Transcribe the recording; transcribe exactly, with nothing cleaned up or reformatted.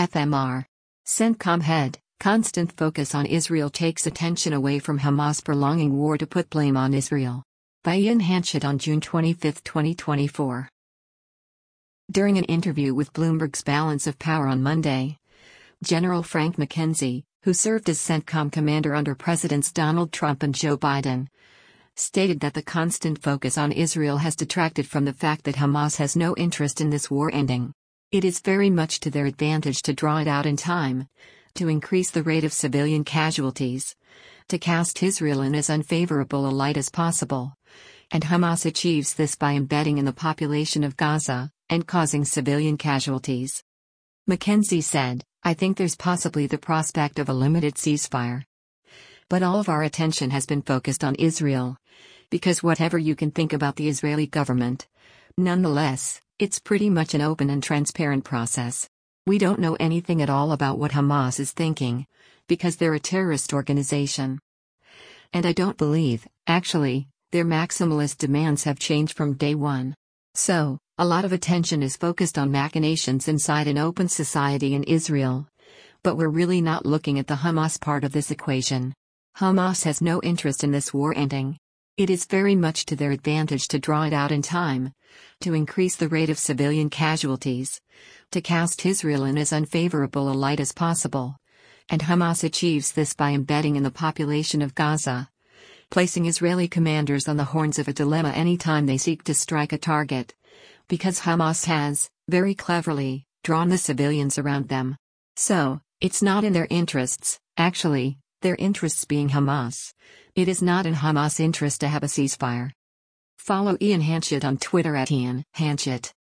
F M R. CENTCOM head, constant focus on Israel takes attention away from Hamas prolonging war to put blame on Israel. By Ian Hanchett on June twenty-fifth, twenty twenty-four. During an interview with Bloomberg's Balance of Power on Monday, General Frank McKenzie, who served as CENTCOM commander under Presidents Donald Trump and Joe Biden, stated that the constant focus on Israel has detracted from the fact that Hamas has no interest in this war ending. It is very much to their advantage to draw it out in time, to increase the rate of civilian casualties, to cast Israel in as unfavorable a light as possible. And Hamas achieves this by embedding in the population of Gaza, and causing civilian casualties. McKenzie said, "I think there's possibly the prospect of a limited ceasefire. But all of our attention has been focused on Israel, because whatever you can think about the Israeli government, nonetheless, it's pretty much an open and transparent process. We don't know anything at all about what Hamas is thinking, because they're a terrorist organization. And I don't believe, actually, their maximalist demands have changed from day one. So, a lot of attention is focused on machinations inside an open society in Israel. But we're really not looking at the Hamas part of this equation. Hamas has no interest in this war ending. It is very much to their advantage to draw it out in time, to increase the rate of civilian casualties, to cast Israel in as unfavorable a light as possible. And Hamas achieves this by embedding in the population of Gaza, placing Israeli commanders on the horns of a dilemma anytime they seek to strike a target. Because Hamas has, very cleverly, drawn the civilians around them. So, it's not in their interests, actually, their interests being Hamas. It is not in Hamas' interest to have a ceasefire." Follow Ian Hanchett on Twitter at Ian Hanchett.